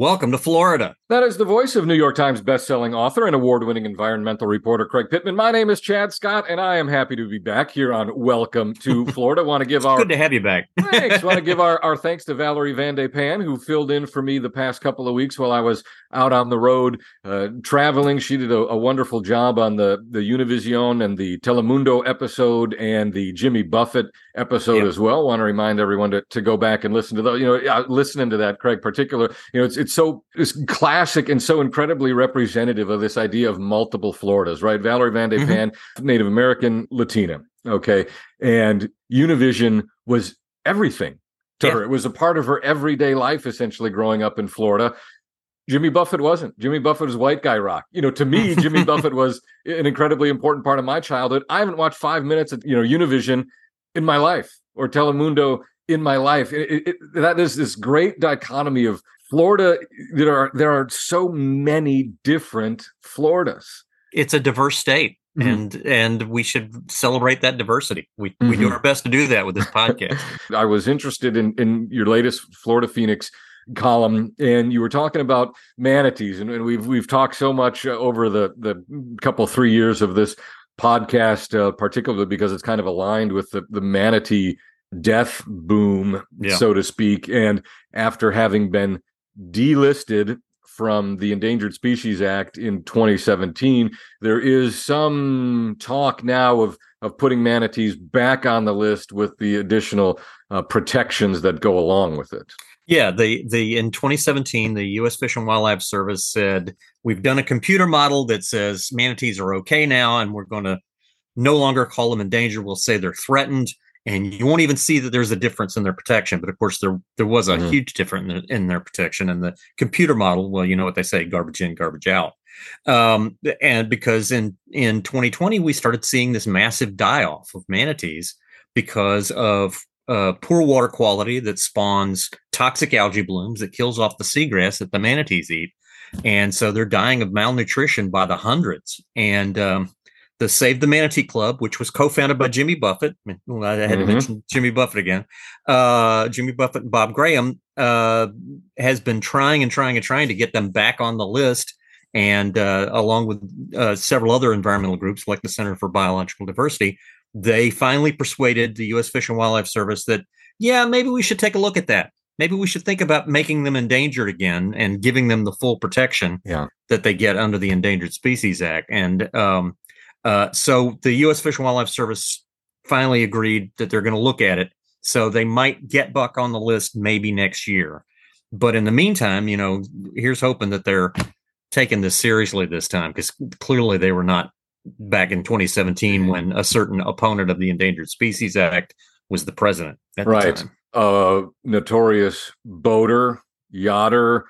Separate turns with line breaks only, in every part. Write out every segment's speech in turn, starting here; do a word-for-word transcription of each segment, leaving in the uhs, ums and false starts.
Welcome to Florida.
That is the voice of New York Times bestselling author and award-winning environmental reporter Craig Pittman. My name is Chad Scott, and I am happy to be back here on Welcome to Florida. Want to give our
good to have you back.
thanks. Want to give our, our thanks to Valerie Van de Pan, who filled in for me the past couple of weeks while I was out on the road uh, traveling. She did a, a wonderful job on the the Univision and the Telemundo episode and the Jimmy Buffett episode yep. as well. Want to remind everyone to, to go back and listen to those. You know, uh, listening to that, Craig, particular. You know, it's it's so it's classic and so incredibly representative of this idea of multiple Floridas, right? Valerie Van de Pan, mm-hmm. Native American, Latina, okay, and Univision was everything to yeah. her. It was a part of her everyday life, essentially, growing up in Florida. Jimmy Buffett wasn't. Jimmy Buffett was white guy rock. You know, to me, Jimmy Buffett was an incredibly important part of my childhood. I haven't watched five minutes of, you know, Univision in my life or Telemundo in my life. It, it, it, that is this great dichotomy of Florida. There are there are so many different Floridas.
It's a diverse state, mm-hmm. and and we should celebrate that diversity. We mm-hmm. we do our best to do that with this podcast.
I was interested in in your latest Florida Phoenix column, and you were talking about manatees, and, and we've we've talked so much uh, over the the couple three years of this podcast, uh, particularly because it's kind of aligned with the the manatee death boom, yeah. so to speak, and after having been delisted from the Endangered Species Act in twenty seventeen, there is some talk now of of putting manatees back on the list with the additional uh, protections that go along with it.
Yeah, the the in twenty seventeen, the U S Fish and Wildlife Service said, we've done a computer model that says manatees are okay now, and we're going to no longer call them endangered. We'll say they're threatened, and you won't even see that there's a difference in their protection. But of course, there there was a mm-hmm. huge difference in their, in their protection. And the computer model, well, you know what they say, garbage in, garbage out. Um, and because in, in twenty twenty, we started seeing this massive die-off of manatees because of uh, poor water quality that spawns toxic algae blooms that kills off the seagrass that the manatees eat. And so they're dying of malnutrition by the hundreds. And um, the Save the Manatee Club, which was co-founded by Jimmy Buffett. I had mm-hmm. to mention Jimmy Buffett again. Uh, Jimmy Buffett and Bob Graham uh, has been trying and trying and trying to get them back on the list. And uh, along with uh, several other environmental groups like the Center for Biological Diversity, they finally persuaded the U S Fish and Wildlife Service that, yeah, maybe we should take a look at that. Maybe we should think about making them endangered again and giving them the full protection
yeah.
that they get under the Endangered Species Act. And um, uh, so the U S Fish and Wildlife Service finally agreed that they're going to look at it. So they might get Buck on the list maybe next year. But in the meantime, you know, here's hoping that they're taking this seriously this time, because clearly they were not back in twenty seventeen when a certain opponent of the Endangered Species Act was the president at
right.
the time.
Uh, notorious boater, yachter,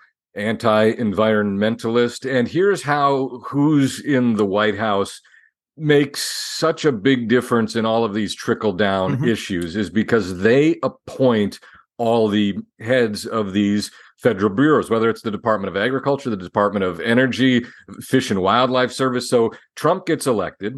anti-environmentalist. And here's how who's in the White House makes such a big difference in all of these trickle-down mm-hmm. issues, is because they appoint all the heads of these federal bureaus, whether it's the Department of Agriculture, the Department of Energy, Fish and Wildlife Service. So Trump gets elected.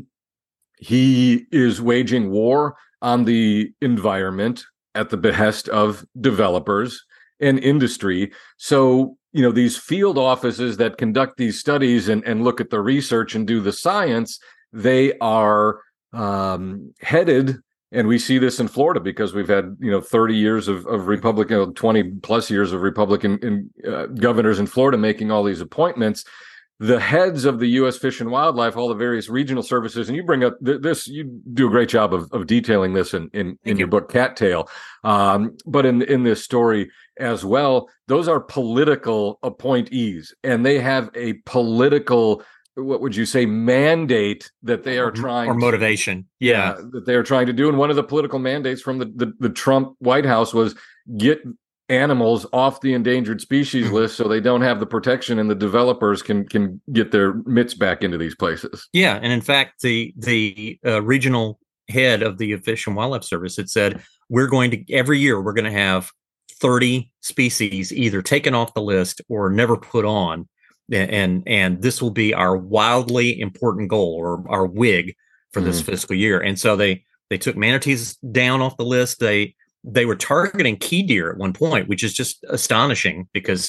He is waging war on the environment at the behest of developers and industry. So, you know, these field offices that conduct these studies and, and look at the research and do the science, they are um, headed, and we see this in Florida because we've had, you know, thirty years of, of Republican, twenty plus years of Republican in, uh, governors in Florida making all these appointments. The heads of the U S Fish and Wildlife, all the various regional services, and you bring up th- this, you do a great job of, of detailing this in, in, in your book, Cattail. Um, but in, in this story as well, those are political appointees, and they have a political, what would you say, mandate that they are trying
or motivation.
To,
yeah.
yeah, that they are trying to do. And one of the political mandates from the, the, the Trump White House was get animals off the endangered species list so they don't have the protection and the developers can can get their mitts back into these places.
Yeah, and in fact, the the uh, regional head of the Fish and Wildlife Service had said, we're going to, every year, we're going to have thirty species either taken off the list or never put on. And and this will be our wildly important goal, or our W I G for this mm. fiscal year. And so they they took manatees down off the list. They they were targeting key deer at one point, which is just astonishing because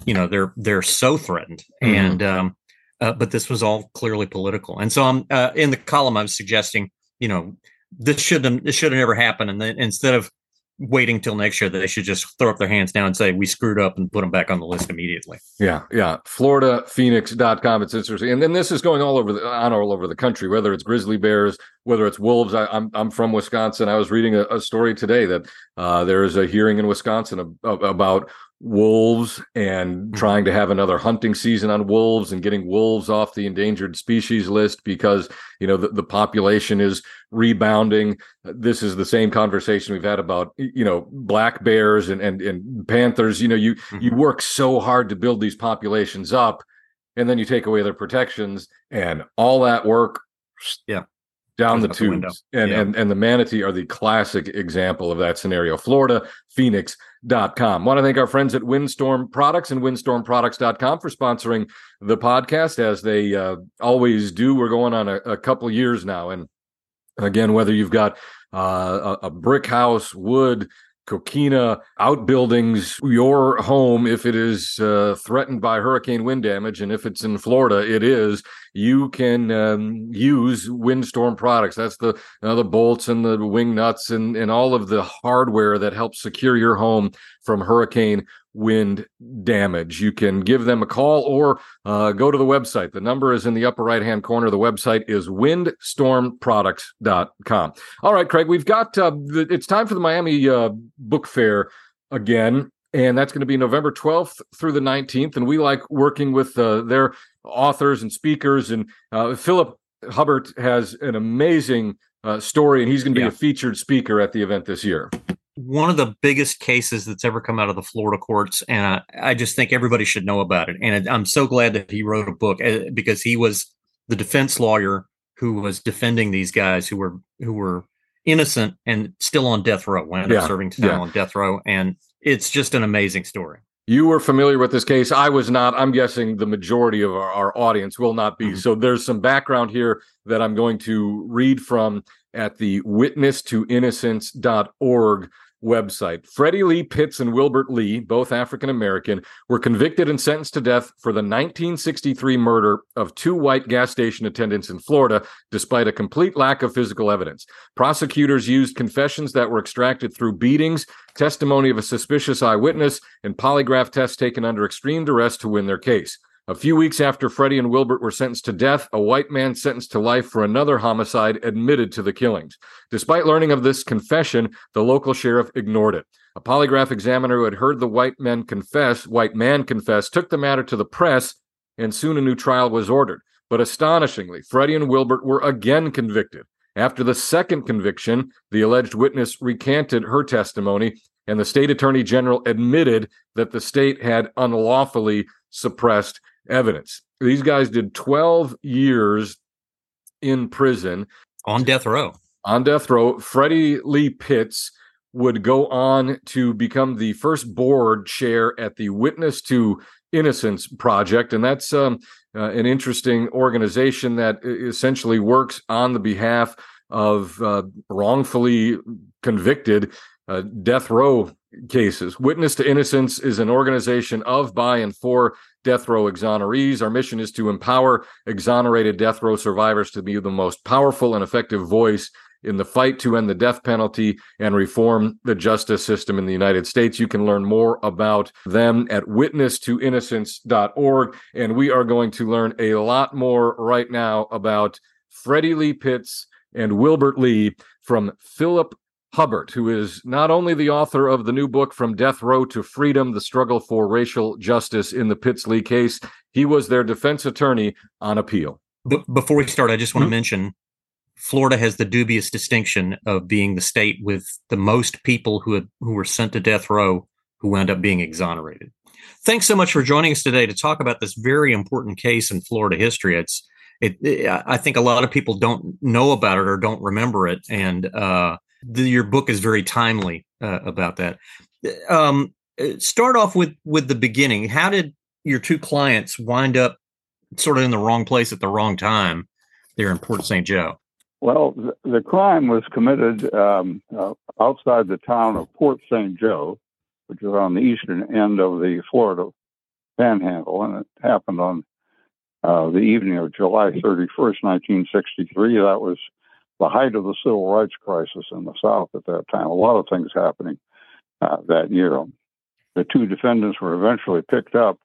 you know, they're they're so threatened, mm-hmm. and um, uh, but this was all clearly political. And so I'm uh, in the column. I was suggesting, you know, this shouldn't this should have never happened, and then instead of waiting till next year, they should just throw up their hands now and say we screwed up and put them back on the list immediately.
Yeah, yeah. Florida Phoenix dot com. It's interesting, and then this is going all over the on all over the country. Whether it's grizzly bears, whether it's wolves. I, I'm I'm from Wisconsin. I was reading a, a story today that uh, there is a hearing in Wisconsin ab- about wolves and mm-hmm. trying to have another hunting season on wolves and getting wolves off the endangered species list because, you know, the, the population is rebounding. This is the same conversation we've had about, you know, black bears and, and, and panthers. You know, you, mm-hmm. you work so hard to build these populations up and then you take away their protections and all that work.
Yeah.
Down the tubes. The and, yeah. and and the manatee are the classic example of that scenario. Florida Phoenix dot com. Want to thank our friends at Windstorm Products and Windstorm Products dot com for sponsoring the podcast, as they uh, always do. We're going on a, a couple years now. And again, whether you've got uh, a, a brick house, wood, coquina, outbuildings, your home, if it is uh, threatened by hurricane wind damage, and if it's in Florida, it is, you can um, use Windstorm products. That's the uh, the bolts and the wing nuts and, and all of the hardware that helps secure your home from hurricane wind damage. You can give them a call or uh, go to the website. The number is in the upper right-hand corner. The website is windstorm products dot com. All right, Craig, we've got, uh, the, it's time for the Miami uh, Book Fair again, and that's going to be November twelfth through the nineteenth, and we like working with uh, their authors and speakers, and uh, Philip Hubbard has an amazing uh, story, and he's going to be yeah. a featured speaker at the event this year.
One of the biggest cases that's ever come out of the Florida courts, and I, I just think everybody should know about it. And I'm so glad that he wrote a book, because he was the defense lawyer who was defending these guys who were who were innocent and still on death row, wound up yeah, serving time yeah. on death row. And it's just an amazing story.
You were familiar with this case. I was not. I'm guessing the majority of our, our audience will not be. Mm-hmm. So there's some background here that I'm going to read from at the witness to innocence dot org website. Freddie Lee Pitts and Wilbert Lee, both African-American, were convicted and sentenced to death for the nineteen sixty-three murder of two white gas station attendants in Florida, despite a complete lack of physical evidence. Prosecutors used confessions that were extracted through beatings, testimony of a suspicious eyewitness, and polygraph tests taken under extreme duress to win their case. A few weeks after Freddie and Wilbert were sentenced to death, a white man sentenced to life for another homicide admitted to the killings. Despite learning of this confession, the local sheriff ignored it. A polygraph examiner who had heard the white men confess, white man confess, took the matter to the press, and soon a new trial was ordered. But astonishingly, Freddie and Wilbert were again convicted. After the second conviction, the alleged witness recanted her testimony, and the state attorney general admitted that the state had unlawfully suppressed evidence. These guys did twelve years in prison.
On death row.
On death row. Freddie Lee Pitts would go on to become the first board chair at the Witness to Innocence Project. And that's um, uh, an interesting organization that essentially works on the behalf of uh, wrongfully convicted uh, death row cases. Witness to Innocence is an organization of, by, and for death row exonerees. Our mission is to empower exonerated death row survivors to be the most powerful and effective voice in the fight to end the death penalty and reform the justice system in the United States. You can learn more about them at witness to innocence dot org. And we are going to learn a lot more right now about Freddie Lee Pitts and Wilbert Lee from Philip Hubbard, who is not only the author of the new book From Death Row to Freedom, The Struggle for Racial Justice in the Pitts Lee Case, he was their defense attorney on appeal.
But before we start, I just want mm-hmm. to mention Florida has the dubious distinction of being the state with the most people who had, who were sent to death row who wound up being exonerated. Thanks so much for joining us today to talk about this very important case in Florida history. It's it, it I think a lot of people don't know about it or don't remember it, and uh, the, your book is very timely uh, about that. Um, start off with with the beginning. How did your two clients wind up sort of in the wrong place at the wrong time there in Port Saint Joe?
Well, the, the crime was committed um, uh, outside the town of Port Saint Joe, which is on the eastern end of the Florida Panhandle, and it happened on uh, the evening of July thirty-first, nineteen sixty-three. That was the height of the civil rights crisis in the South at that time. A lot of things happening uh, that year. The two defendants were eventually picked up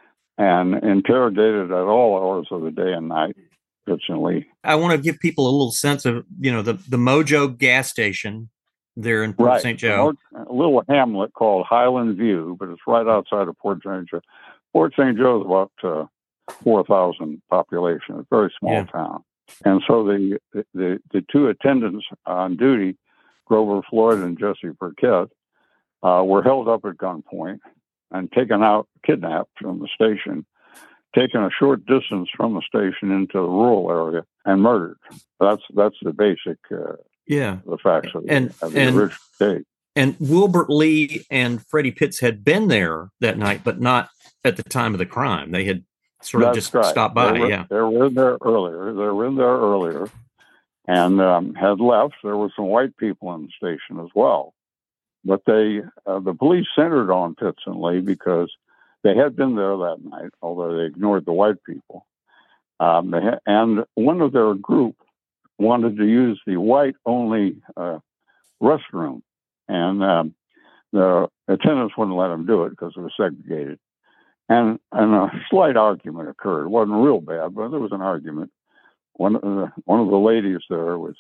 and interrogated at all hours of the day and night. Fortunately,
I want to give people a little sense of, you know, the, the Mojo gas station there in Port
right.
Saint Joe.
A little hamlet called Highland View, but it's right outside of Port Saint Joe. Port Saint Joe is about uh, four thousand population, a very small yeah. town. And so the, the the two attendants on duty, Grover Floyd and Jesse Burkett, uh, were held up at gunpoint and taken out, kidnapped from the station, taken a short distance from the station into the rural area and murdered. That's that's the basic uh,
yeah
the facts of,
and,
the, of the
and,
original date.
And Wilbert Lee and Freddie Pitts had been there that night, but not at the time of the crime. They had sort
That's
of just
right.
stopped by.
They were,
yeah,
they were in there earlier. They were in there earlier, and um, had left. There were some white people in the station as well, but they uh, the police centered on Pitts and Lee because they had been there that night, although they ignored the white people. Um, they ha- and one of their group wanted to use the white-only uh, restroom, and um, the attendants wouldn't let them do it because it was segregated. And, and a slight argument occurred. It wasn't real bad, but there was an argument. One of the, one of the ladies there was,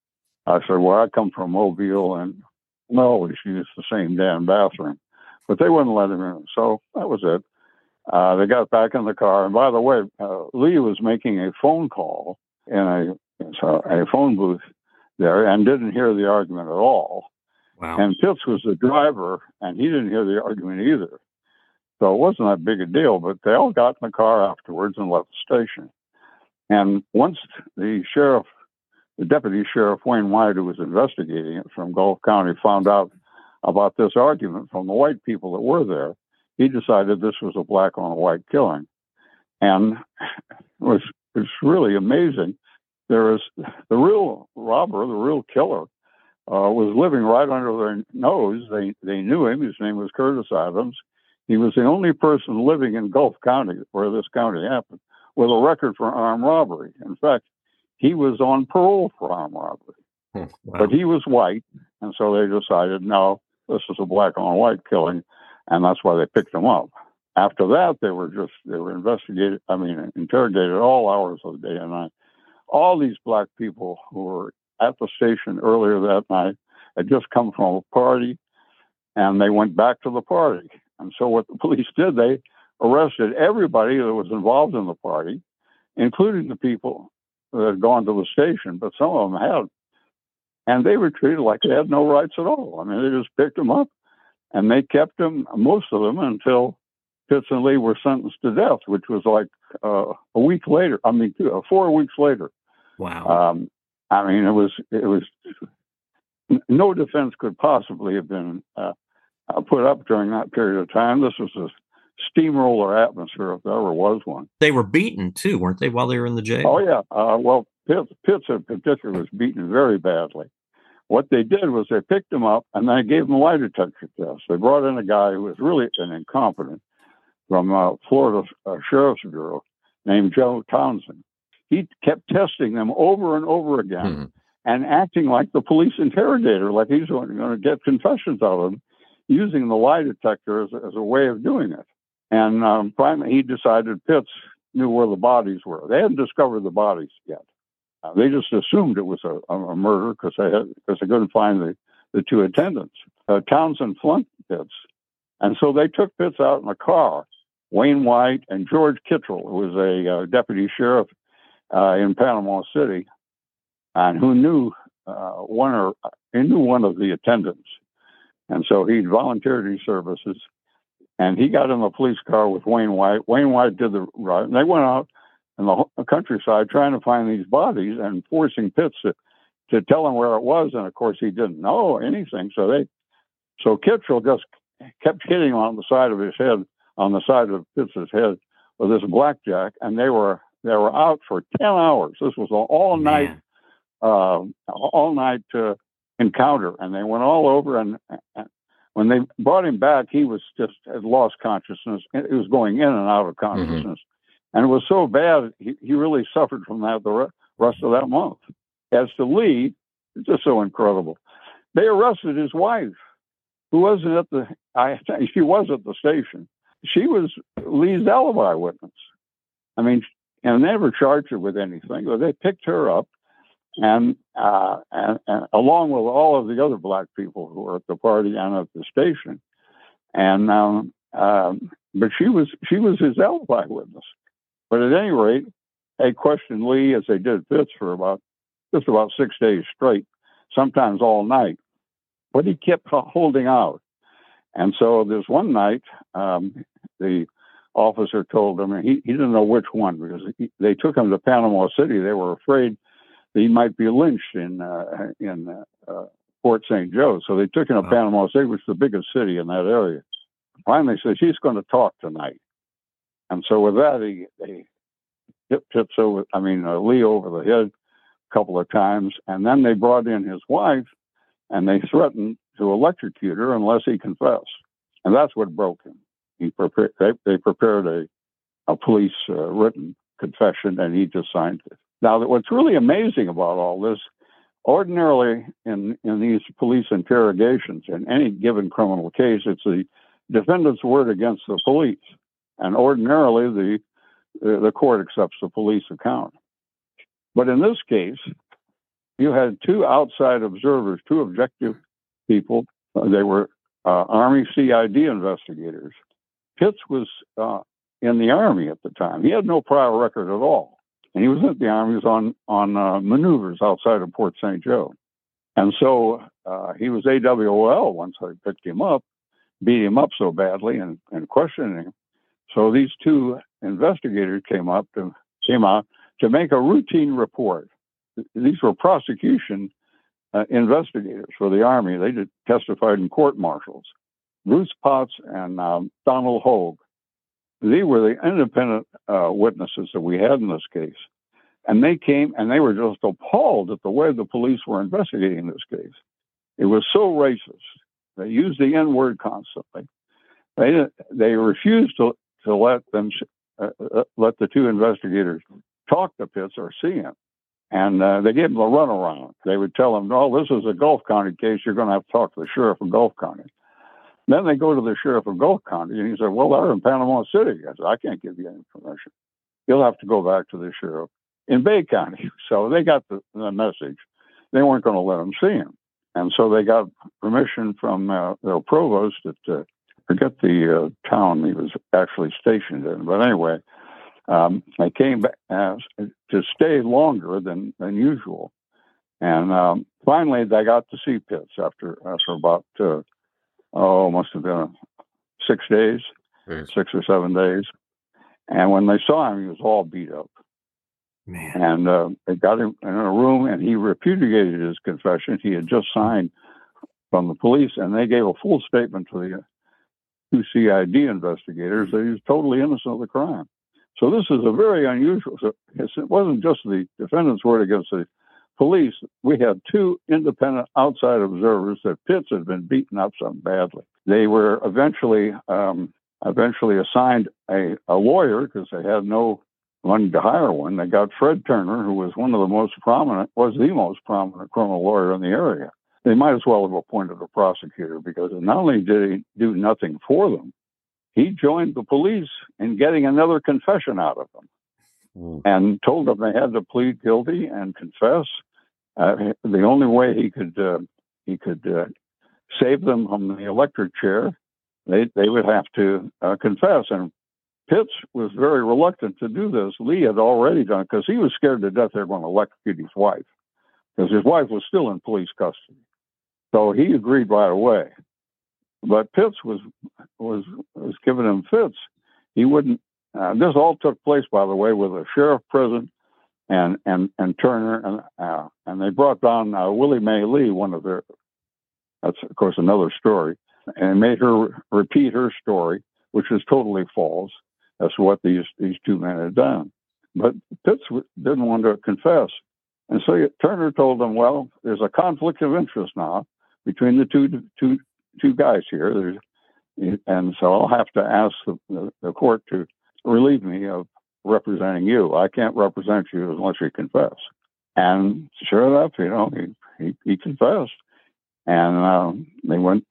I said, well, I come from Mobile, and we always use the same damn bathroom. But they wouldn't let him in. So that was it. Uh, they got back in the car. And by the way, uh, Lee was making a phone call in a, a phone booth there and didn't hear the argument at all.
Wow.
And Pitts was the driver, and he didn't hear the argument either. So it wasn't that big a deal, but they all got in the car afterwards and left the station. And once the sheriff, the deputy sheriff, Wayne White, who was investigating it from Gulf County, found out about this argument from the white people that were there, he decided this was a black on a white killing. And it was, it was really amazing. There was the real robber, the real killer, uh, was living right under their nose. They, they knew him. His name was Curtis Adams. He was the only person living in Gulf County, where this county happened, with a record for armed robbery. In fact, he was on parole for armed robbery.
Hmm, wow.
But he was white, and so they decided, no, this is a black on white killing, and that's why they picked him up. After that, they were just, they were investigated, I mean, interrogated all hours of the day and night. All these black people who were at the station earlier that night had just come from a party, and they went back to the party. And so what the police did, they arrested everybody that was involved in the party, including the people that had gone to the station, but some of them had. And they were treated like they had no rights at all. I mean, they just picked them up, and they kept them, most of them, until Pitts and Lee were sentenced to death, which was like uh, a week later. I mean, two, uh, four weeks later.
Wow.
Um, I mean, it was, it was, no defense could possibly have been uh, uh, put up during that period of time. This was a steamroller atmosphere, if there ever was one.
They were beaten too, weren't they, while they were in the jail?
Oh, yeah. Uh, well, Pitts, Pitts in particular was beaten very badly. What they did was they picked him up and they gave him a lie detector test. They brought in a guy who was really an incompetent from uh, Florida uh, Sheriff's Bureau named Joe Townsend. He kept testing them over and over again mm-hmm. and acting like the police interrogator, like he's going to get confessions out of them, using the lie detector as, as a way of doing it. And um, finally, he decided Pitts knew where the bodies were. They hadn't discovered the bodies yet. Uh, they just assumed it was a, a murder because they had, because they couldn't find the, the two attendants. Uh, Townsend flunked Pitts. And so they took Pitts out in a car. Wayne White and George Kittrell, who was a uh, deputy sheriff uh, in Panama City, and who knew uh, one or he knew one of the attendants. And so he volunteered his services, and he got in the police car with Wayne White. Wayne White did the right, and they went out in the countryside trying to find these bodies and forcing Pitts to, to tell him where it was. And of course, he didn't know anything. So they, so Kittrell just kept hitting on the side of his head, on the side of Pitts's head with this blackjack, and they were they were out for ten hours. This was an all night, uh, all night uh, encounter, and they went all over. And, and when they brought him back, he was just had lost consciousness. He was going in and out of consciousness. Mm-hmm. And it was so bad, he, he really suffered from that the rest of that month. As to Lee, it's just so incredible. They arrested his wife, who wasn't at the, I she was at the station. She was Lee's alibi witness. I mean, and they never charged her with anything, but they picked her up, and, uh, and, and along with all of the other black people who were at the party and at the station. And, um, um, but she was, she was his alibi witness. But at any rate, they questioned Lee, as they did Pitts, for about, just about six days straight, sometimes all night. But he kept holding out. And so there's one night, um, the officer told him, and he, he didn't know which one, because he, they took him to Panama City. They were afraid that he might be lynched in uh, in uh, uh, Port Saint Joe. So they took him to oh. Panama City, which is the biggest city in that area. Finally, he said, he's going to talk tonight. And so with that, he, he hit Pitts over, I mean, uh, Lee over the head a couple of times. And then they brought in his wife, and they threatened to electrocute her unless he confessed. And that's what broke him. He prepared, they, they prepared a, a police uh, written confession, and he just signed it. Now, what's really amazing about all this, ordinarily in, in these police interrogations, in any given criminal case, it's the defendant's word against the police. And ordinarily, the, the court accepts the police account. But in this case, you had two outside observers, two objective people. Uh, they were uh, Army C I D investigators. Pitts was uh, in the Army at the time. He had no prior record at all. And he was in the Army, he was on, on uh, maneuvers outside of Port Saint Joe. And so uh, he was A W O L once I picked him up, beat him up so badly and, and questioning him. So these two investigators came up to, came out to make a routine report. These were prosecution uh, investigators for the Army. They did, testified in court martials. Bruce Potts and um, Donald Hogue. They were the independent uh, witnesses that we had in this case. And they came and they were just appalled at the way the police were investigating this case. It was so racist. They used the N word constantly. They they refused to, to let them uh, let the two investigators talk to Pitts or see him. And uh, they gave him a runaround. They would tell him, no, this is a Gulf County case. You're going to have to talk to the sheriff of Gulf County. Then they go to the sheriff of Gulf County, and he said, well, they're in Panama City. I said, I can't give you any information. You'll have to go back to the sheriff in Bay County. So they got the, the message. They weren't going to let him see him. And so they got permission from uh, their provost at, uh, forget the uh, town he was actually stationed in. But anyway, um, they came back uh, to stay longer than, than usual. And um, finally, they got to see Pitts after, after about... Uh, Oh, must have been six days, yes. six or seven days. And when they saw him, he was all beat up. Man. And uh, they got him in a room, and he repudiated his confession. He had just signed from the police, and they gave a full statement to the two C I D investigators that he was totally innocent of the crime. So this is a very unusual. So it wasn't just the defendant's word against the police. We had two independent outside observers that Pitts had been beaten up so badly. They were eventually um, eventually assigned a, a lawyer because they had no money to hire one. They got Fred Turner, who was one of the most prominent, was the most prominent criminal lawyer in the area. They might as well have appointed a prosecutor because not only did he do nothing for them, he joined the police in getting another confession out of them mm. and told them they had to plead guilty and confess. Uh, the only way he could uh, he could uh, save them from the electric chair, they they would have to uh, confess. And Pitts was very reluctant to do this. Lee had already done it because he was scared to death they were going to electrocute his wife because his wife was still in police custody. So he agreed right away. But Pitts was was was giving him fits. He wouldn't. Uh, this all took place, by the way, with a sheriff present. And, and and Turner and uh, and they brought down uh, Willie Mae Lee, one of their. That's of course another story, and made her repeat her story, which is totally false. That's what these these two men had done. But Pitts didn't want to confess, and so Turner told them, "Well, there's a conflict of interest now between the two two two guys here. There's, and so I'll have to ask the, the, the court to relieve me of representing you. I can't represent you unless you confess. And sure enough, you know, he, he, he confessed. And um, they went,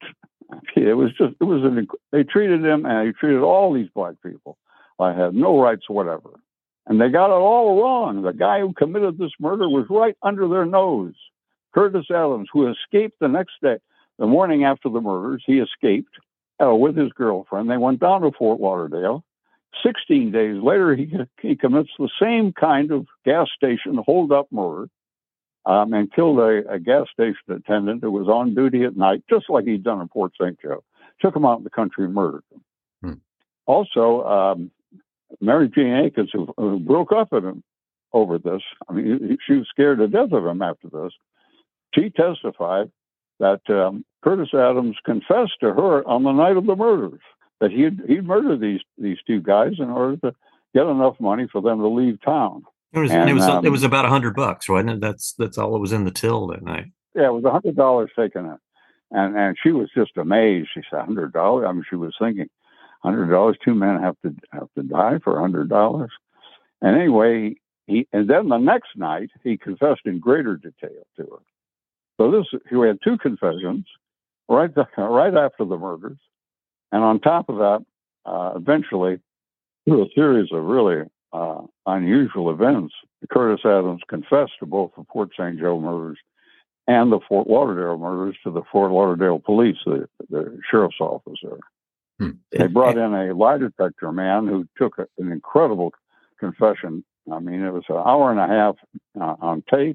it was just, it was, an, they treated him and he treated all these black people. I had no rights whatever. And they got it all wrong. The guy who committed this murder was right under their nose. Curtis Adams, who escaped the next day, the morning after the murders, he escaped uh, with his girlfriend. They went down to Fort Lauderdale. sixteen days later, he, he commits the same kind of gas station hold-up murder um, and killed a, a gas station attendant who was on duty at night, just like he'd done in Port Saint Joe. Took him out in the country and murdered him. Hmm. Also, um, Mary Jane Akins, who, who broke up with him over this, I mean, she was scared to death of him after this. She testified that um, Curtis Adams confessed to her on the night of the murders that he'd, he'd murdered these, these two guys in order to get enough money for them to leave town.
It was,
and,
and it was,
um,
it was about a hundred bucks, wasn't it? That's, that's all it was in the till that night.
Yeah, it was a hundred dollars taken in. And, and she was just amazed. She said, a hundred dollars? I mean, she was thinking, a hundred dollars, two men have to, have to die for a hundred dollars. And anyway, he, and then the next night he confessed in greater detail to her. So this, we had two confessions right, the, right after the murders. And on top of that, uh, eventually, through a series of really uh, unusual events, Curtis Adams confessed to both the Port Saint Joe murders and the Fort Lauderdale murders to the Fort Lauderdale police, the, the sheriff's office there. Hmm. They brought in a lie detector man who took a, an incredible confession. I mean, it was an hour and a half uh, on tape.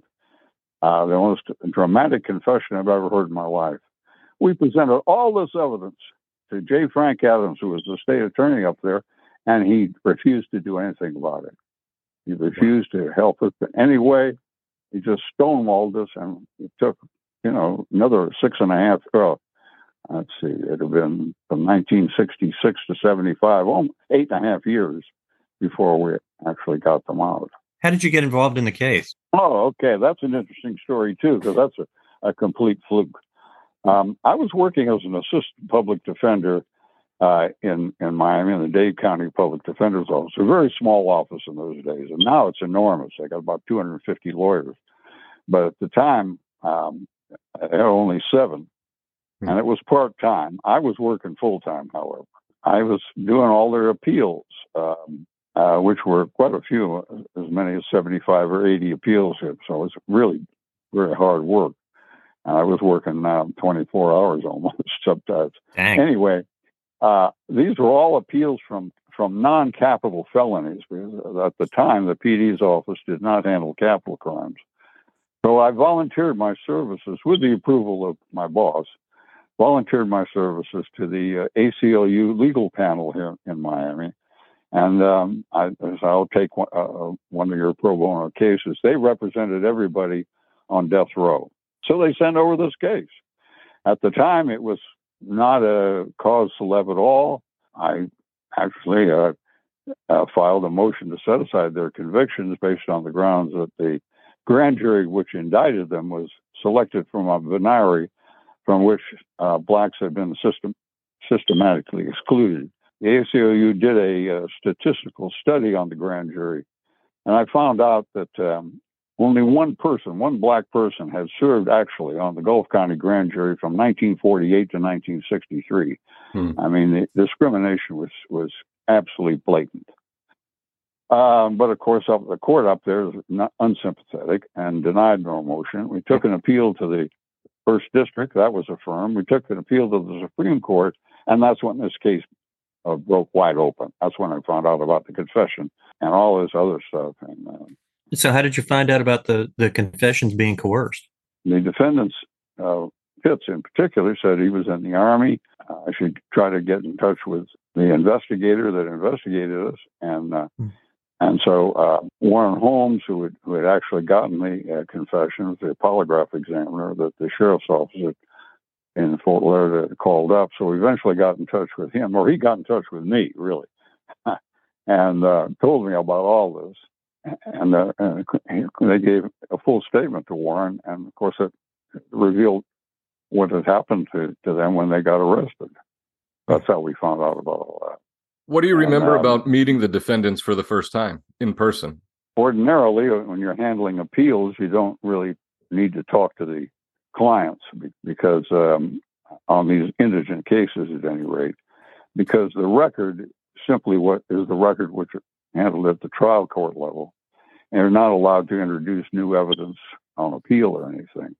Uh, the most dramatic confession I've ever heard in my life. We presented all this evidence to J. Frank Adams, who was the state attorney up there, and he refused to do anything about it. He refused to help us in any way. He just stonewalled us, and it took, you know, another six and a half, well, let's see, it would have been from nineteen sixty-six to seventy-five, almost eight and a half years before we actually got them out.
How did you get involved in the case?
Oh, okay. That's an interesting story, too, because that's a, a complete fluke. Um, I was working as an assistant public defender uh, in, in Miami, in the Dade County Public Defender's Office, a very small office in those days. And now it's enormous. I got about two hundred fifty lawyers. But at the time, um, I had only seven, hmm. and it was part-time. I was working full-time, however. I was doing all their appeals. Um, Uh, which were quite a few, as many as seventy-five or eighty appeals. So it was really very hard work. And I was working uh, twenty-four hours almost sometimes.
Dang.
Anyway, uh, these were all appeals from, from non-capital felonies, because at the time the P D's office did not handle capital crimes. So I volunteered my services, with the approval of my boss, volunteered my services to the uh, A C L U legal panel here in Miami. And um, I, I'll take one, uh, one of your pro bono cases. They represented everybody on death row. So they sent over this case. At the time, it was not a cause célèbre at all. I actually uh, uh, filed a motion to set aside their convictions based on the grounds that the grand jury which indicted them was selected from a venire from which uh, blacks had been system- systematically excluded. The A C L U did a uh, statistical study on the grand jury, and I found out that um, only one person, one black person, had served actually on the Gulf County grand jury from nineteen forty-eight to nineteen sixty-three. Hmm. I mean, the discrimination was, was absolutely blatant. Um, but of course, up, the court up there is not unsympathetic and denied our motion. We took an appeal to the first district. That was affirmed. We took an appeal to the Supreme Court, and that's when this case Uh, broke wide open. That's when I found out about the confession and all this other stuff. And uh,
so, how did you find out about the the confessions being coerced?
The defendants, uh, Pitts in particular, said he was in the Army. Uh, I should try to get in touch with the investigator that investigated us, and uh, hmm. and so uh, Warren Holmes, who had who had actually gotten the uh, confession, the polygraph examiner that the sheriff's office had in Fort Lauderdale called up. So we eventually got in touch with him, or he got in touch with me, really, and uh, told me about all this. And, uh, and they gave a full statement to Warren, and of course it revealed what had happened to, to them when they got arrested. That's how we found out about all that.
What do you
And,
remember
um,
about meeting the defendants for the first time in person?
Ordinarily, when you're handling appeals, you don't really need to talk to the clients because um, on these indigent cases, at any rate, because the record simply what is the record which is handled at the trial court level, and they're not allowed to introduce new evidence on appeal or anything.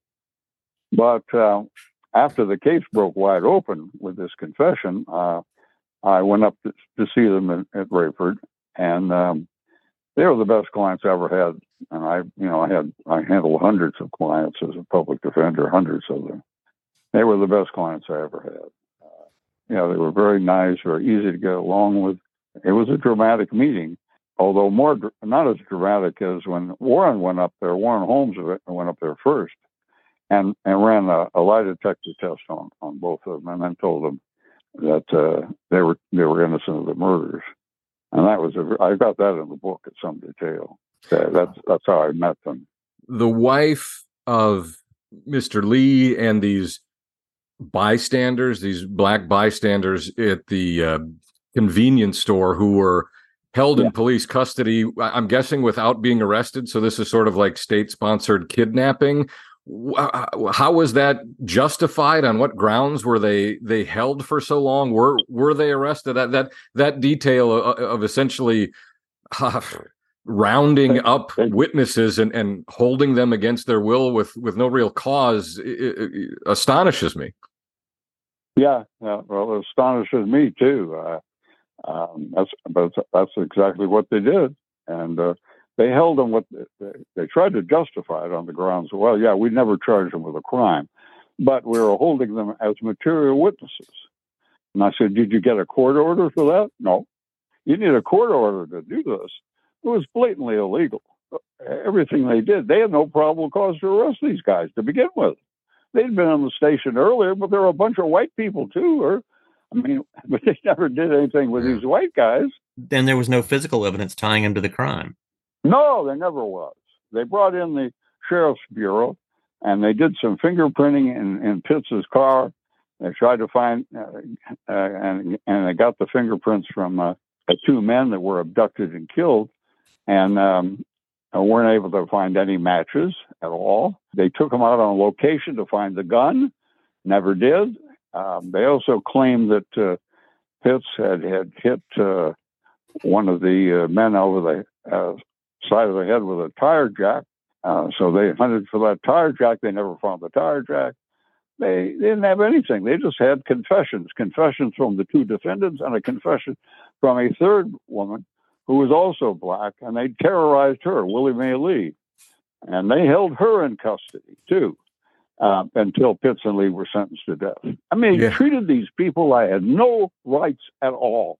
But uh, after the case broke wide open with this confession, uh, I went up to, to see them at, at Rayford, and um, they were the best clients I ever had. And I, you know, I had I handled hundreds of clients as a public defender, hundreds of them. They were the best clients I ever had. Uh, you know, they were very nice, very easy to get along with. It was a dramatic meeting, although more not as dramatic as when Warren went up there. Warren Holmes went up there first, and and ran a, a lie detector test on on both of them, and then told them that uh, they were they were innocent of the murders. And that was a, I got that in the book in some detail. Uh, that's that's how I met them.
The wife of Mister Lee and these bystanders, these black bystanders at the uh, convenience store who were held yeah. in police custody, I'm guessing without being arrested. So this is sort of like state-sponsored kidnapping. How was that justified? On what grounds were they they held for so long? Were were they arrested? That that that detail of, of essentially uh, rounding up witnesses and, and holding them against their will with, with no real cause it, it astonishes me.
Yeah, yeah, well, it astonishes me too. Uh, um, that's but that's exactly what they did, and. Uh, They held them what they, they tried to justify it on the grounds. Well, yeah, we never charged them with a crime, but we were holding them as material witnesses. And I said, "Did you get a court order for that?" No, you need a court order to do this. It was blatantly illegal. Everything they did, they had no probable cause to arrest these guys to begin with. They'd been on the station earlier, but there were a bunch of white people too. Or, I mean, but they never did anything with these white guys.
Then there was no physical evidence tying him to the crime.
No, there never was. They brought in the Sheriff's Bureau, and they did some fingerprinting in, in Pitts's car. They tried to find, uh, uh, and and they got the fingerprints from uh, the two men that were abducted and killed, and um, weren't able to find any matches at all. They took them out on location to find the gun, never did. Um, they also claimed that uh, Pitts had, had hit uh, one of the uh, men over the uh, side of the head with a tire jack. Uh, so they hunted for that tire jack. They never found the tire jack. They, they didn't have anything. They just had confessions, confessions from the two defendants and a confession from a third woman who was also black, and they terrorized her, Willie Mae Lee. And they held her in custody, too, uh, until Pitts and Lee were sentenced to death. I mean, yeah. They treated these people like had no rights at all.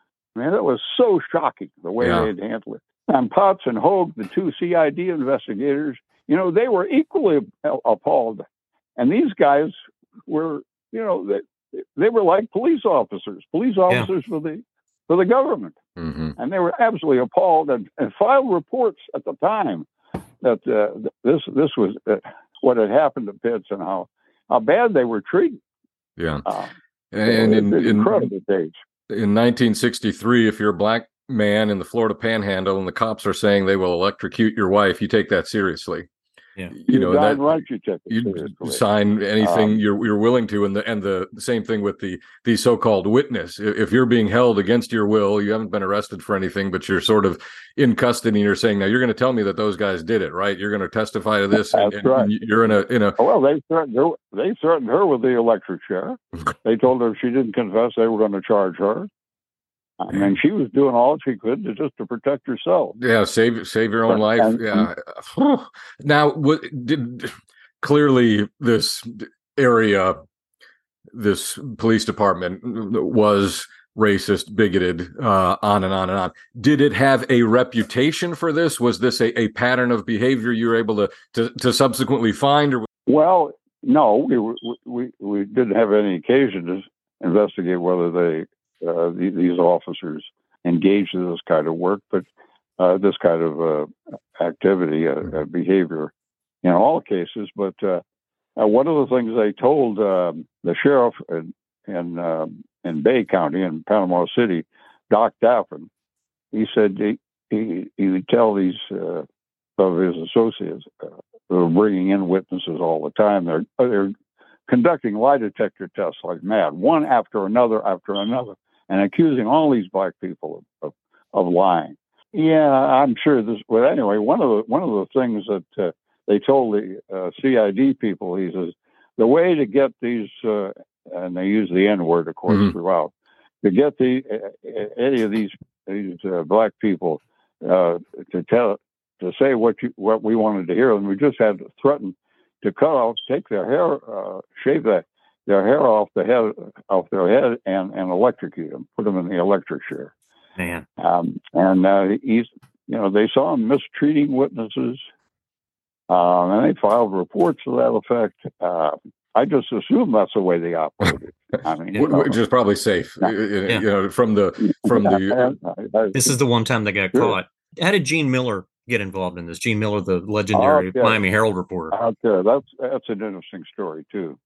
I mean, it was so shocking the way yeah. they had handled it. And Potts and Hogue, the two C I D investigators, you know, they were equally appalled. And these guys were, you know, they, they were like police officers, police officers yeah. for the for the government. Mm-hmm. And they were absolutely appalled and, and filed reports at the time that uh, this this was uh, what had happened to Pitts and how, how bad they were treated.
Yeah. Uh, and in, in,
incredible days.
In nineteen sixty-three, if you're a black man in the Florida Panhandle and the cops are saying they will electrocute your wife, you take that seriously.
Yeah,
you know that right. You take it
you
seriously.
Sign anything
um,
you're you're willing to, and the and the, the same thing with the the so-called witness. If you're being held against your will, you haven't been arrested for anything, but you're sort of in custody, and you're saying, now you're going to tell me that those guys did it, right? You're going to testify to this, and,
That's right.
and you're in a in a.
Well, they threatened her. They threatened her with the electric chair. They told her if she didn't confess, they were going to charge her. I mean, she was doing all she could to just to protect herself.
Yeah, save save your own life. And, yeah. Now, what did clearly this area, this police department was racist, bigoted, uh, on and on and on. Did it have a reputation for this? Was this a, a pattern of behavior you were able to to, to subsequently find? Or
well, no, we we we didn't have any occasion to investigate whether they. Uh, the, these officers engaged in this kind of work, but uh, this kind of uh, activity, uh, uh, behavior in all cases. But uh, uh, one of the things they told um, the sheriff in in, uh, in Bay County in Panama City, Doc Daffin, he said he he, he would tell these uh, of his associates uh, who are bringing in witnesses all the time. They're they're conducting lie detector tests like mad, one after another after another, and accusing all these black people of, of, of lying. Yeah, I'm sure this. Well, anyway, one of the one of the things that uh, they told the uh, C I D people, he says, the way to get these, uh, and they use the N word, of course, mm-hmm. throughout, to get the uh, any of these these uh, black people uh, to tell to say what you what we wanted to hear, and we just had to threaten to cut off, take their hair, uh, shave that their hair off the head off their head, and and electrocute them, put them in the electric chair.
Man,
um, and uh, he's you know they saw him mistreating witnesses, um, and they filed reports to that effect. Uh, I just assume that's the way they operated. I mean,
you know, which is probably safe. Yeah. You know, from the from the.
I, I, this is the one time they got sure. caught. How did Gene Miller get involved in this? Gene Miller, the legendary okay. Miami Herald reporter.
Okay, that's that's an interesting story too.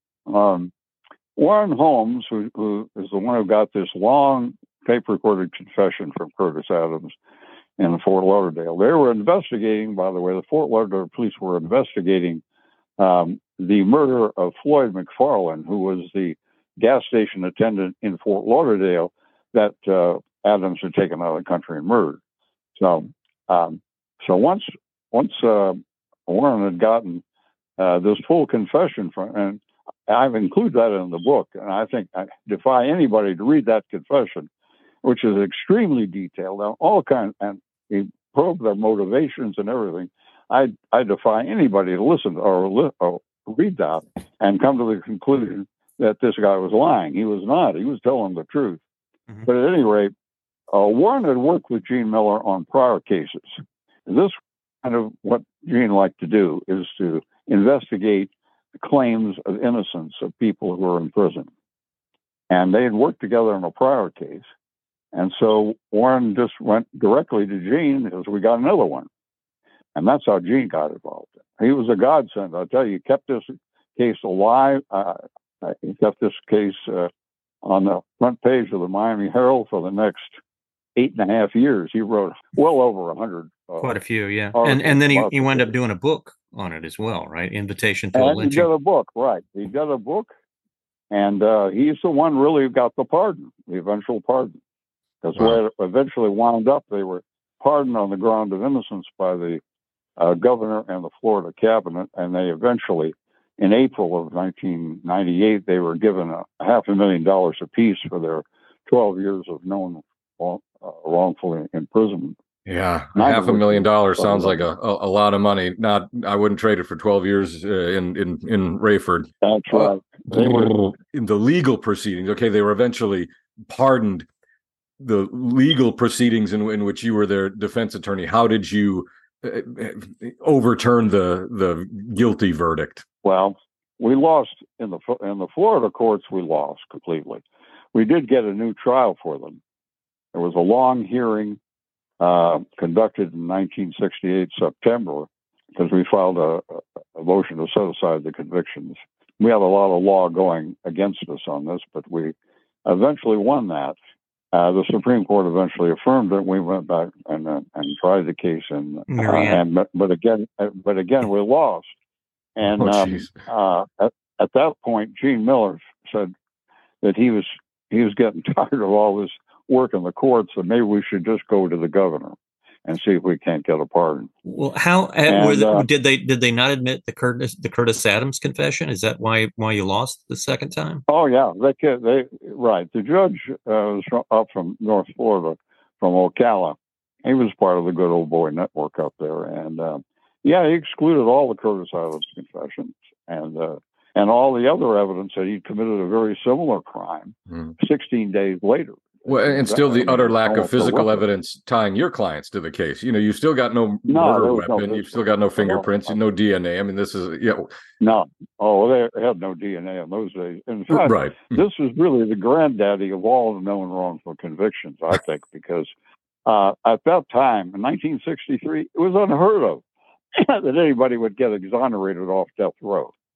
Um, Warren Holmes, who, who is the one who got this long tape-recorded confession from Curtis Adams in Fort Lauderdale. They were investigating, by the way, the Fort Lauderdale police were investigating um, the murder of Floyd McFarland, who was the gas station attendant in Fort Lauderdale that uh, Adams had taken out of the country and murdered. So, um, so once once uh, Warren had gotten uh, this full confession from, and I've included that in the book, and I think I defy anybody to read that confession, which is extremely detailed on all kinds, and he probed their motivations and everything. I I defy anybody to listen or, li- or read that and come to the conclusion that this guy was lying. He was not. He was telling the truth. Mm-hmm. But at any rate, uh, Warren had worked with Gene Miller on prior cases. This kind of what Gene liked to do is to investigate claims of innocence of people who are in prison. And they had worked together on a prior case. And so Warren just went directly to Gene because we got another one. And that's how Gene got involved. He was a godsend. I'll tell you, he kept this case alive. Uh, he kept this case uh, on the front page of the Miami Herald for the next eight and a half years. He wrote well over a hundred. Uh,
Quite a few, yeah. And and then he, he wound up doing a book on it as well, right? Invitation to
and
a Lynching.
He did a book, right. He did a book, and uh, he's the one really who got the pardon, the eventual pardon. Because wow. where it eventually wound up, they were pardoned on the ground of innocence by the uh, governor and the Florida cabinet, and they eventually, in April of nineteen ninety-eight, they were given a, a half a million dollars apiece for their twelve years of known uh, wrongful imprisonment.
Yeah, half a million dollars sounds like a, a, a lot of money. Not, I wouldn't trade it for twelve years uh, in in in Rayford.
That's right.
They were in the legal proceedings. Okay, they were eventually pardoned. The legal proceedings in, in which you were their defense attorney. How did you uh, overturn the the guilty verdict?
Well, we lost in the in the Florida courts. We lost completely. We did get a new trial for them. There was a long hearing. Uh, conducted in nineteen sixty-eight September, because we filed a, a motion to set aside the convictions. We had a lot of law going against us on this, but we eventually won that. Uh, the Supreme Court eventually affirmed it. We went back and uh, and tried the case, and, uh, and but, but again, but again, we lost. And
oh,
um, uh, at, at that point, Gene Miller said that he was he was getting tired of all this work in the courts, and maybe we should just go to the governor and see if we can't get a pardon.
Well, how and, were the, uh, did they did they not admit the Curtis the Curtis Adams confession? Is that why why you lost the second time?
Oh yeah, they they right. The judge uh, was from, up from North Florida, from Ocala. He was part of the Good Old Boy Network up there, and uh, yeah, he excluded all the Curtis Adams confessions and uh, and all the other evidence that he committed a very similar crime. Mm. sixteen days later.
Well, and still the utter lack of physical evidence tying your clients to the case. You know, you've still got no murder weapon. You've still got no fingerprints, no D N A. I mean, this is, yeah.
No. Oh, they had no D N A in those days. In fact, right. This is really the granddaddy of all the known wrongful convictions, I think, because uh, at that time, in nineteen sixty-three, it was unheard of that anybody would get exonerated off death row.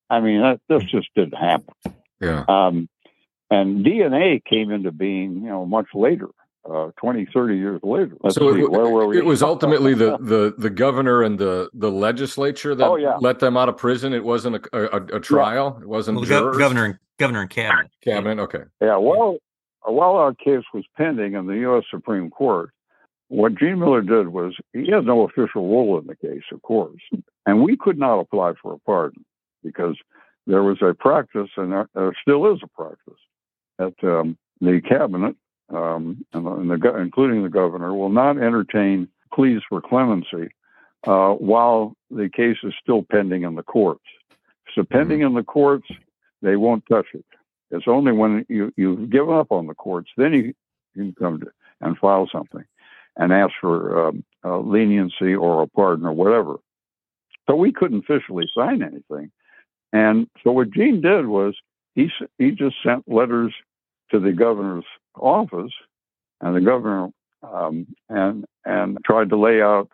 I mean, that, this just didn't happen.
Yeah.
Um, and D N A came into being, you know, much later, uh, twenty, thirty years later. Let's
so
see,
it,
where were we?
it was ultimately the, the, the governor and the, the legislature that
oh, yeah.
let them out of prison. It wasn't a, a, a trial. Yeah. It wasn't
well,
jurors.
Go- governor and governor and cabinet.
Cabinet. Okay.
Yeah. Well, while our case was pending in the U S Supreme Court, what Gene Miller did was he had no official role in the case, of course, and we could not apply for a pardon because there was a practice, and there, there still is a practice, that um, the cabinet, um, and the, and the, including the governor, will not entertain pleas for clemency uh, while the case is still pending in the courts. So pending in the courts, they won't touch it. It's only when you, you've given up on the courts, then you, you can come to and file something and ask for um, uh, leniency or a pardon or whatever. So we couldn't officially sign anything. And so what Gene did was he he just sent letters to the governor's office, and the governor um, and and tried to lay out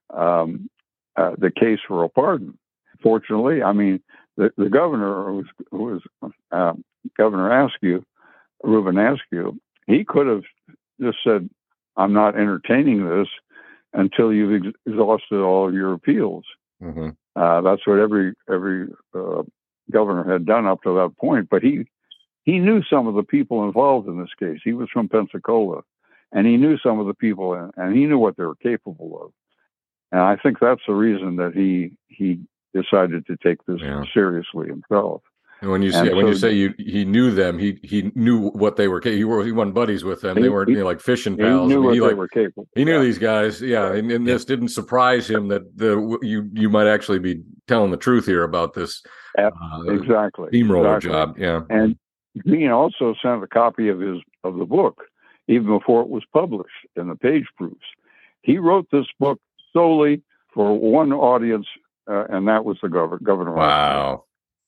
um, uh, the case for a pardon. Fortunately, I mean, the, the governor who was, who was uh, Governor Askew, Reuben Askew, he could have just said, I'm not entertaining this until you've ex- exhausted all of your appeals.
Mm-hmm.
Uh, that's what every every uh, governor had done up to that point. But he he knew some of the people involved in this case. He was from Pensacola, and he knew some of the people, and, and he knew what they were capable of. And I think that's the reason that he he decided to take this yeah. seriously himself.
And when you say and when so, you say you he knew them, he he knew what they were. He were he wasn't buddies with them. He, they weren't he, you know, like fishing pals.
He knew
I mean,
what
he,
they
like,
were capable.
He knew
yeah.
these guys. Yeah, and, and yeah. this didn't surprise him that the you you might actually be telling the truth here about this.
Uh, exactly.
Steamroller
exactly.
job. Yeah.
And Gene also sent a copy of his of the book even before it was published in the page proofs. He wrote this book solely for one audience, uh, and that was the governor. Governor.
Wow.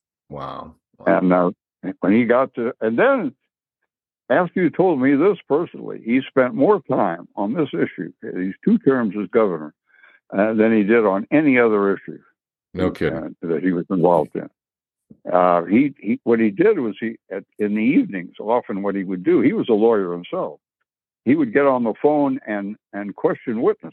Wow. Wow.
And uh, when he got to, and then after you told me this personally, he spent more time on this issue, these two terms as governor, uh, than he did on any other issue.
No kidding.
Uh, that he was involved in. Uh, he, he, what he did was he, at, in the evenings, often what he would do, he was a lawyer himself. He would get on the phone and, and question witnesses.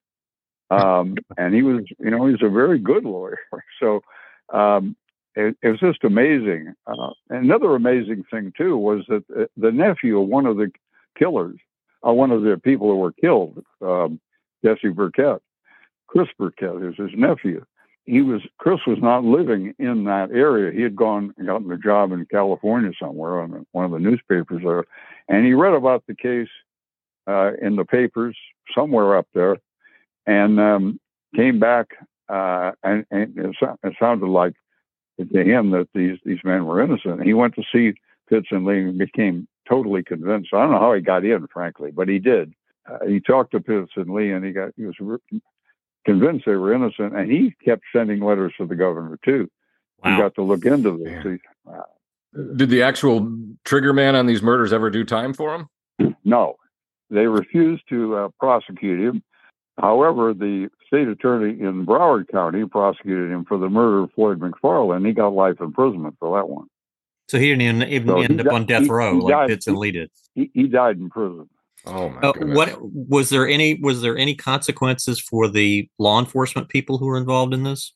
Um, and he was, you know, he's a very good lawyer. So, um, It, it was just amazing. Uh, another amazing thing, too, was that the nephew of one of the killers, or one of the people who were killed, um, Jesse Burkett, Chris Burkett is his nephew. He was, Chris was not living in that area. He had gone and gotten a job in California somewhere on one of the newspapers there. And he read about the case uh, in the papers somewhere up there and um, came back. Uh, and, and it, it sounded like to him that these these men were innocent. He went to see Pitts and Lee and became totally convinced. I don't know how he got in, frankly, but he did. Uh, he talked to Pitts and Lee, and he got he was re- convinced they were innocent. And he kept sending letters to the governor too. Wow. He got to look into this. He, uh,
Did the actual trigger man on these murders ever do time for him?
No, they refused to uh, prosecute him. However, the state attorney in Broward County prosecuted him for the murder of Floyd McFarland. He got life imprisonment for that one.
So he didn't even so end up di- on death
he,
row
he
like
died,
Pitts and Lee did.
He, he died in prison.
Oh my
uh,
goodness!
What was there any was there any consequences for the law enforcement people who were involved in this?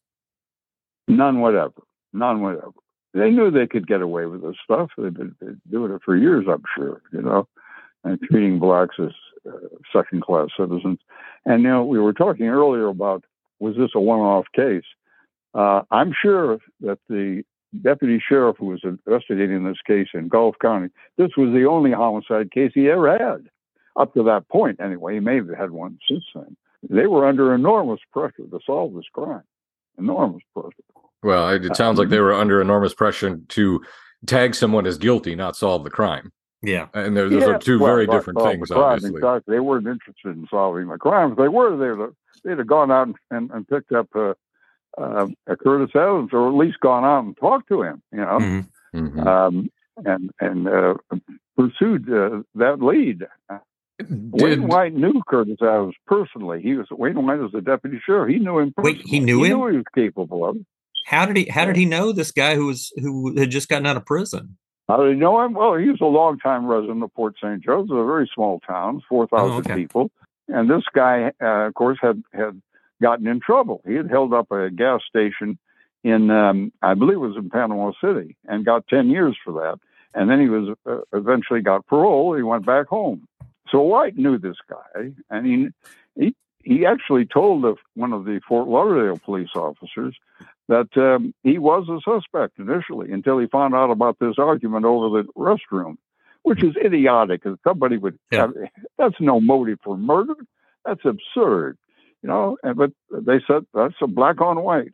None whatever. None whatever. They knew they could get away with this stuff. They've been, been doing it for years, I'm sure. You know, and treating blacks as uh, second-class citizens. And, you know, we were talking earlier about, was this a one-off case? Uh, I'm sure that the deputy sheriff who was investigating this case in Gulf County, this was the only homicide case he ever had. Up to that point, anyway. He may have had one since then. They were under enormous pressure to solve this crime. Enormous pressure.
Well, it sounds uh, like they were under enormous pressure to tag someone as guilty, not solve the crime.
Yeah.
And those yeah, are two well, very different things,
the crime,
obviously.
In fact, they weren't interested in solving the crime. If they were, they'd have, they'd have gone out and, and, and picked up uh, uh, Curtis Evans, or at least gone out and talked to him, you know,
mm-hmm. Mm-hmm.
Um, and, and uh, pursued uh, that lead. Did, Wayne White knew Curtis Evans personally. He was Wayne White was the deputy sheriff. He knew him personally.
Wait, he knew
he
him?
Knew he was capable of it.
How did he? How did he know this guy who was who had just gotten out of prison?
How did he know him? Well, he was a longtime resident of Port Saint Joe. It's a very small town, four thousand
Oh, okay.
people. And this guy, uh, of course, had, had gotten in trouble. He had held up a gas station in, um, I believe it was in Panama City, and got ten years for that. And then he was uh, eventually got parole. He went back home. So White knew this guy, and he he, he actually told the, one of the Fort Lauderdale police officers that um, he was a suspect initially, until he found out about this argument over the restroom, which is idiotic. Because somebody would
Yeah.
have, that's no motive for murder. That's absurd, you know. And, but they said that's a black on white,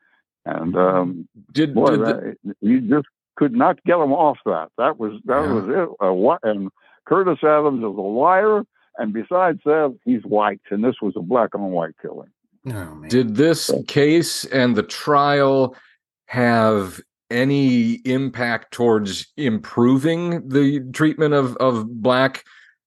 and um,
Did,
boy,
did the,
that, you just could not get him off that. That was that
Yeah.
was it. Uh, wh- and Curtis Adams is a liar, and besides that, he's white, and this was a black on white killing.
Oh man.
did this case and the trial have any impact towards improving the treatment of of black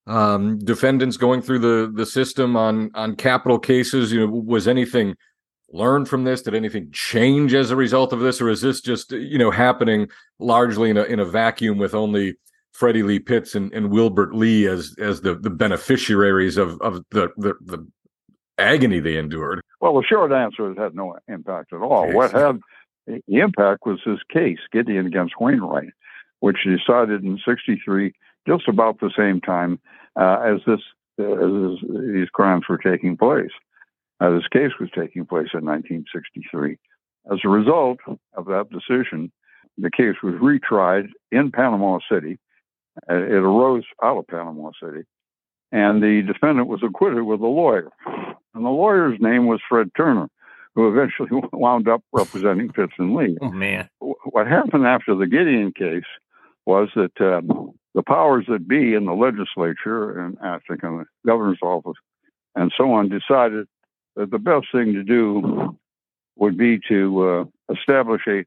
um, defendants going through the the system on on capital cases? You know, was anything learned from this? Did anything change as a result of this, or is this just, you know, happening largely in a in a vacuum with only Freddie Lee Pitts and, and Wilbert Lee as as the the beneficiaries of of the the, the agony they endured?
Well, the short answer is it had no impact at all.
Okay.
What had the impact was his case, Gideon against Wainwright, which decided in sixty-three, just about the same time uh, as this uh, as these crimes were taking place. Uh, this case was taking place in nineteen sixty-three. As a result of that decision, the case was retried in Panama City. Uh, it arose out of Panama City, and the defendant was acquitted with a lawyer. And the lawyer's name was Fred Turner, who eventually wound up representing Pitts and Lee.
Oh man.
What happened after the Gideon case was that um, the powers that be in the legislature and I think in the governor's office and so on decided that the best thing to do would be to uh, establish a,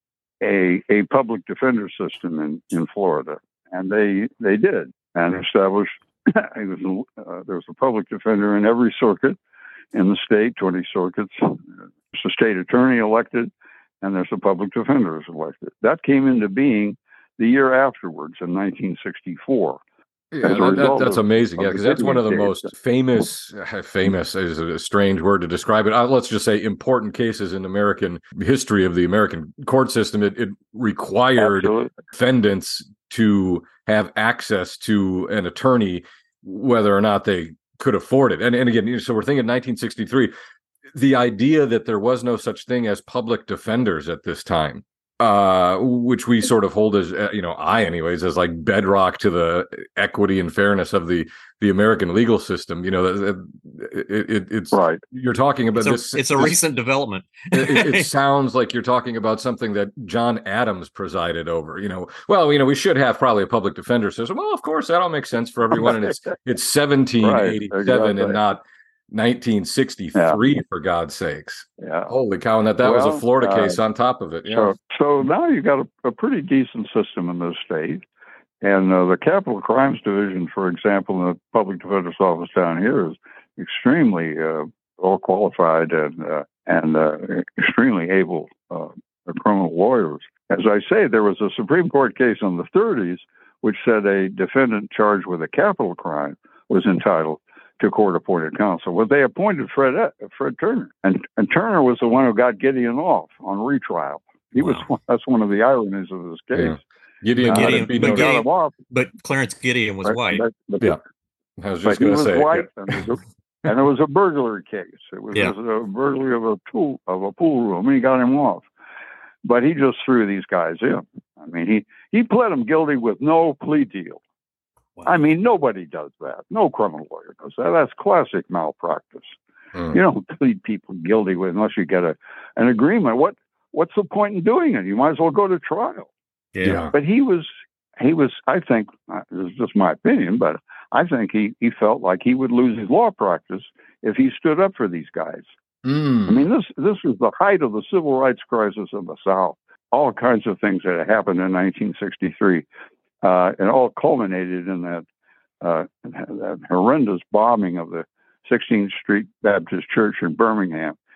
a a public defender system in, in Florida. And they they did, and established it was, uh, there was a public defender in every circuit in the state, twenty circuits. There's a state attorney elected, and there's a public defender is elected. That came into being the year afterwards in nineteen sixty-four.
Yeah,
As a
that, that,
result
that's
of-
amazing.
of
Yeah,
the
because that's one of the
Gideon
most
case.
famous, famous is a strange word to describe it. Uh, let's just say important cases in American history of the American court system. It, it required
Absolutely.
defendants to have access to an attorney, whether or not they could afford it. And, and again, so we're thinking nineteen sixty-three, the idea that there was no such thing as public defenders at this time, uh, which we sort of hold as, uh, you know, I anyways, as like bedrock to the equity and fairness of the, the American legal system. You know, that it, it, it's
Right.
You're talking about
It's a,
this.
it's a
this-
recent development.
it, it sounds like you're talking about something that John Adams presided over. You know, well, you know, we should have probably a public defender system. Well, of course, that all makes sense for everyone, and it's it's seventeen eighty-seven
Right, exactly.
and not nineteen sixty-three,
Yeah.
for God's sakes.
Yeah.
Holy cow! And that that was
Well,
a Florida
uh,
case on top of it. Yeah.
So, so now you've got a, a pretty decent system in this state. And uh, the Capital Crimes Division, for example, in the Public Defender's Office down here is extremely uh, well qualified and uh, and uh, extremely able uh, criminal lawyers. As I say, there was a Supreme Court case in the thirties which said a defendant charged with a capital crime was entitled to court-appointed counsel. Well, they appointed Fred Fred Turner, and and Turner was the one who got Gideon off on retrial. He
Wow.
was that's one of the ironies of this case.
Yeah. Gideon,
But
let
Gideon-
it be
but
noted.
Got
Gideon-
him off.
But Clarence Gideon was
But-
white.
but- but-
Yeah. I was
But
just
he
going to
was
say.
white, and, it was a, and it was a burglary case. It was
Yeah.
a burglary of a pool of a pool room, and he got him off. But he just threw these guys in. I mean, he he pled him guilty with no plea deal.
Wow.
I mean, nobody does that. No criminal lawyer does that. That's classic malpractice.
Hmm.
You don't plead people guilty with unless you get a an agreement. What what's the point in doing it? You might as well go to trial.
yeah.
Yeah.
But he was, he was. I think uh, this is just my opinion, but I think he he felt like he would lose his law practice if he stood up for these guys.
Mm.
I mean, this this was the height of the civil rights crisis in the South. All kinds of things that happened in nineteen sixty-three, uh, and all culminated in that uh, that horrendous bombing of the sixteenth Street Baptist Church in Birmingham.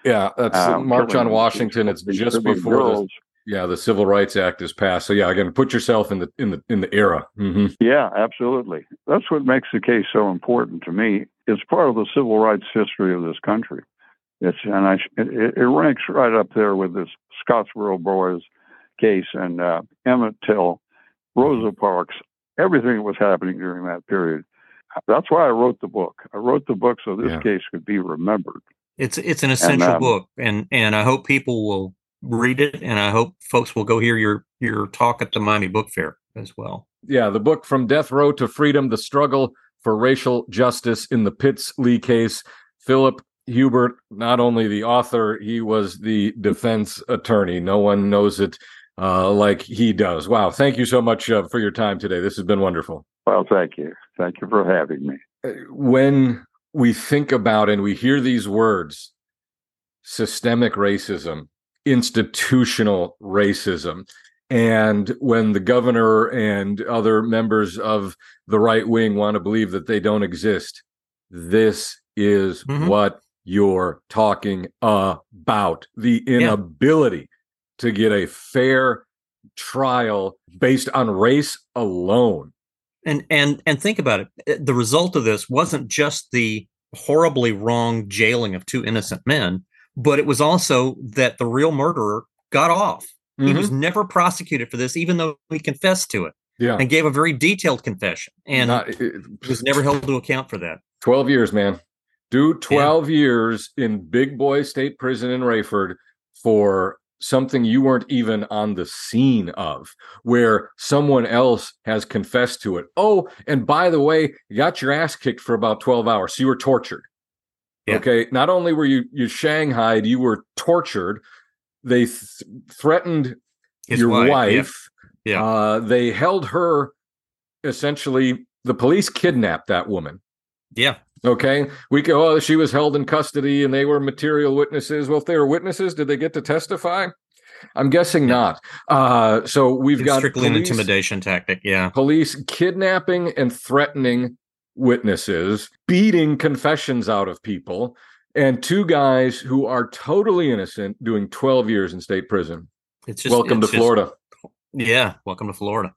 Yeah, that's
Um,
March on
killing
Washington. It's
these
just
little
before the
girls.
yeah the Civil Rights Act is passed. So yeah, again, put yourself in the in the in the era. Mm-hmm.
Yeah, absolutely. That's what makes the case so important to me. It's part of the civil rights history of this country. It's and I it, it ranks right up there with this Scottsboro Boys case and uh, Emmett Till, Rosa Parks, everything that was happening during that period. That's why I wrote the book. I wrote the book so this
Yeah.
case could be remembered.
It's it's an essential
And, um,
book, and and I hope people will read it, and I hope folks will go hear your your talk at the Miami Book Fair as well.
Yeah, the book From Death Row to Freedom: The Struggle for Racial Justice in the Pitts Lee Case. Philip Hubert, not only the author, he was the defense attorney. No one knows it uh, like he does. Wow, thank you so much uh, for your time today. This has been wonderful.
Well, thank you. Thank you for having me.
When we think about and we hear these words, systemic racism, institutional racism, and when the governor and other members of the right wing want to believe that they don't exist, this is
Mhm.
what you're talking about. The inability yeah. to get a fair trial based on race alone.
And and and think about it. The result of this wasn't just the horribly wrong jailing of two innocent men, but it was also that the real murderer got off. Mm-hmm. He was never prosecuted for this, even though he confessed to it.
Yeah.
And gave a very detailed confession. And Not, it, was never held to account for that.
twelve years, man. Do twelve yeah. years in Big Boy State Prison in Rayford for something you weren't even on the scene of, where someone else has confessed to it. Oh, and by the way, you got your ass kicked for about twelve hours. So you were tortured. Yeah. Okay. Not only were you you shanghaied, you were tortured. They th- threatened His your wife. wife.
Yeah. yeah.
Uh, they held her, essentially, the police kidnapped that woman.
Yeah.
Okay, we go, oh, she was held in custody and they were material witnesses. Well, if they were witnesses, did they get to testify? I'm guessing yeah. not. Uh, so we've got
strictly police, an intimidation tactic. Yeah.
Police kidnapping and threatening witnesses, beating confessions out of people, and two guys who are totally innocent doing twelve years in state prison.
It's just
welcome
it's
to Florida.
Just, yeah. Welcome to Florida.